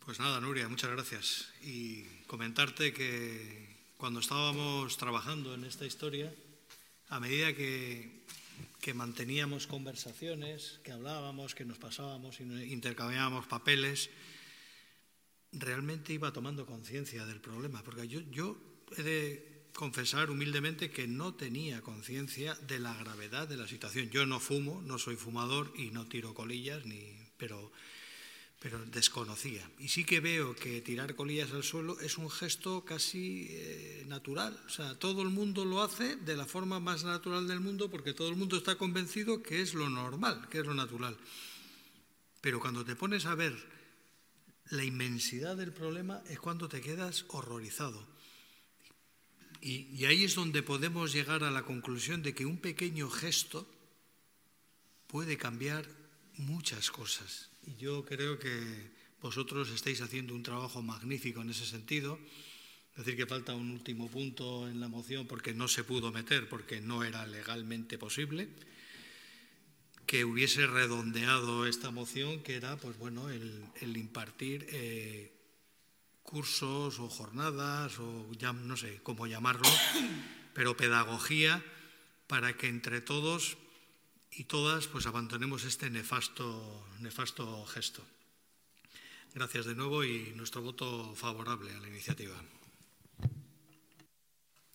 Pues nada, Nuria, muchas gracias. Y comentarte que cuando estábamos trabajando en esta historia, a medida que manteníamos conversaciones, que hablábamos, que nos pasábamos, intercambiábamos papeles, realmente iba tomando conciencia del problema. Porque yo he de confesar humildemente que no tenía conciencia de la gravedad de la situación. Yo no fumo, no soy fumador y no tiro colillas, pero desconocía. Y sí que veo que tirar colillas al suelo es un gesto casi natural. O sea, todo el mundo lo hace de la forma más natural del mundo porque todo el mundo está convencido que es lo normal, que es lo natural. Pero cuando te pones a ver la inmensidad del problema es cuando te quedas horrorizado. Y ahí es donde podemos llegar a la conclusión de que un pequeño gesto puede cambiar muchas cosas. Y yo creo que vosotros estáis haciendo un trabajo magnífico en ese sentido. Es decir, que falta un último punto en la moción porque no se pudo meter, porque no era legalmente posible, que hubiese redondeado esta moción, que era pues bueno, el impartir cursos o jornadas, o ya no sé cómo llamarlo, pero pedagogía para que entre todos y todas pues abandonemos este nefasto gesto. Gracias de nuevo y nuestro voto favorable a la iniciativa.